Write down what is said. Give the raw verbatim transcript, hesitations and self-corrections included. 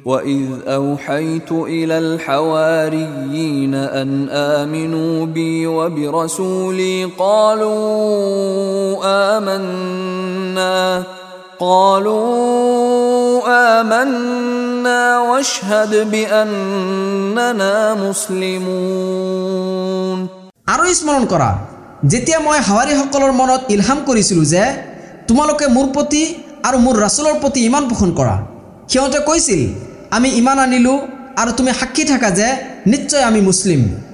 وَإِذْ أَوْحَيْتُ إِلَى الْحَوَارِيِّينَ أَنْ آمِنُوا بِي وَبِرَسُولِي قَالُوا آمَنَّا قَالُوا آمَنَّا وَاشْهَدْ بِأَنَّنَا مُسْلِمُونَ। আৰু স্মৰণ কৰা যেতিয়া মই হাৱাৰীসকলৰ মনত ইলহাম কৰিছিলোঁ যে তোমালোকে মোৰ প্ৰতি আৰু মোৰ ৰাসূলৰ প্ৰতি ইমান পোষণ কৰা, সিহঁতে কৈছিল আমি ইমান আনিলোঁ আৰু তুমি সাক্ষী থাকা যে নিশ্চয় আমি মুছলিম।